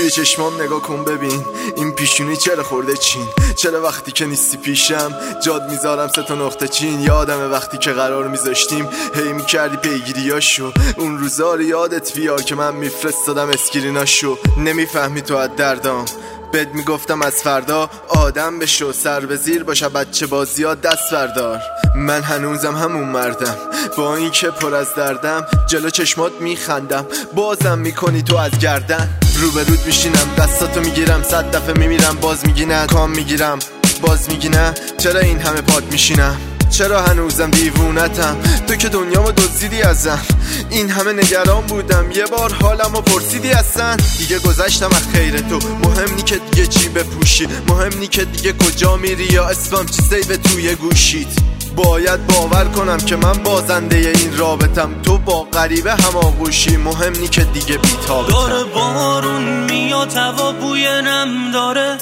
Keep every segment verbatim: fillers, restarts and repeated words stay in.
توی چشمام نگاه کن ببین این پیشونی چرا خورده چین، چرا وقتی که نیستی پیشم جاد میذارم سه تا نقطه چین. یادمه وقتی که قرار میذاشتیم هی میکردی پیگیریاشو، اون روزا رو یادت بیار که من میفرستادم اسکریناشو. نمیفهمی تو از دردام بد میگفتم از فردا آدم بشو، سر به زیر باشه بچه بازی ها دست بردار. من هنوزم همون مردم با این که پر از دردم، جلو چشمات میخندم بازم میکنی تو از گردن. رو به رود میشینم دستاتو میگیرم، صد دفعه میمیرم باز میگی نه، کام میگیرم باز میگی نه. چرا این همه پاد میشینم، چرا هنوزم دیوونتم، تو که دنیامو دزدیدی ازم. این همه نگران بودم یه بار حالمو پرسیدی اصلا. دیگه گذشتم از خیر تو، مهم نی که دیگه چی بپوشی، مهم نی که دیگه کجا میری یا اسمم چی سیو توی گوشیت. باید باور کنم که من بازنده این رابطم، تو با غریبه هماغوشی، مهم نی که دیگه بی‌تابتم. داره بارون میاد هوا بوی نم داره،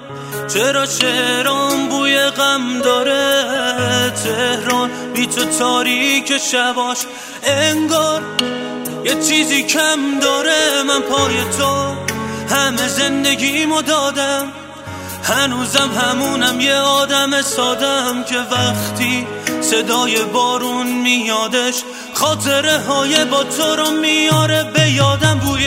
چرا شهرام بوی غم داره. تهران بی تو تاریک شباش انگار یه چیزی کم داره. من پای تو همه زندگیمو دادم، هنوزم همونم یه آدم سادم که وقتی صدای بارون میادش خاطره های با تو رو میاره به یادم. بوی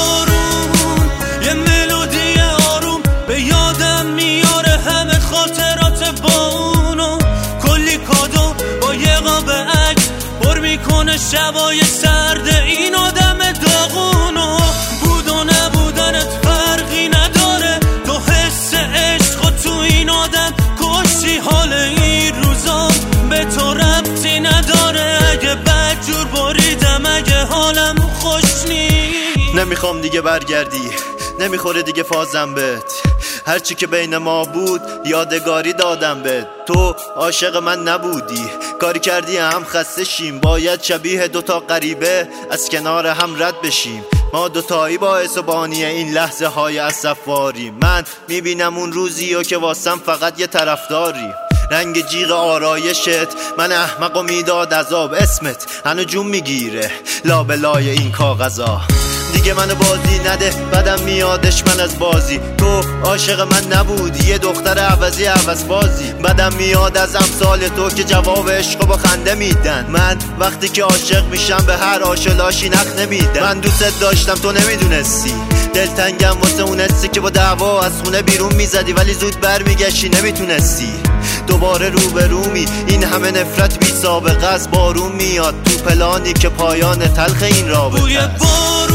بارون یه ملودی آروم به یادم میاره همه خاطرات با اونو، کلی کادو با یه قاب عکس پر میکنه شبای سرد این آدم داغونو. بود و نبودنت فرقی نداره، تو حس عشق و تو این آدم کشتی. حال این روزا به تو ربطی نداره، اگه بدجور بریدم اگه حالم خوش نیست. نمیخوام دیگه برگردی، نمیخوره دیگه فازم بهت، هرچی که بین ما بود یادگاری دادم بهت. تو عاشق من نبودی، کاری کردی هم خسته شیم، باید شبیه دوتا غریبه از کنار هم رد بشیم. ما دوتایی باعث و بانی این لحظه های اسفاری. من میبینم اون روزی و که واسم فقط یه طرفداری. رنگ جیغ آرایشت من احمق و میداد عذاب، اسمت هنو جون میگیره لابلای این کاغذا. دیگه منو بازی نده بدم میادش من از بازی، تو عاشق من نبودی یه دختر عوضی عوض بازی. بدم میاد از امثال تو که جواب عشق با خنده میدن، من وقتی که عاشق میشم به هر عاشقاشی نخ نمیدن. من دوست داشتم تو نمیدونستی، دلتنگم واسه اون حسی که با دعوا از خونه بیرون میزدی ولی زود برمیگشتی نمیتونستی. دوباره روبرومی این همه نفرت بی سابقه از بارون میاد تو پلانی که پایان تلخ این رابطه است.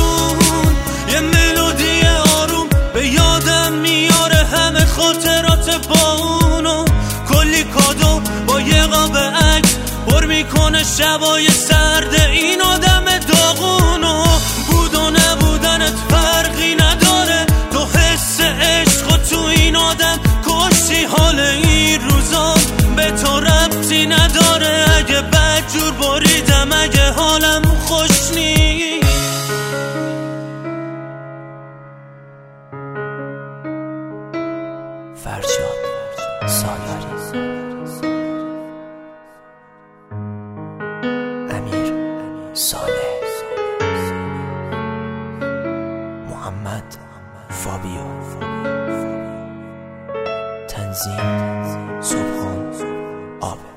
یه ملودی آروم به یادم میاره همه خاطرات با اونو، کلی کادو با یه قاب عکس پر میکنه شبای سرد این آدم داغونو. بود و نبودنت فرقی نداره، تو حس عشق و تو این آدم کشتی. حال این روزا به تو ربطی نداره، اگه بدجور بریدم اگه حالم خوش نیست. فرشاد سالاری، امیر صالح، محمد فابیو، تنظیم سبحان آب.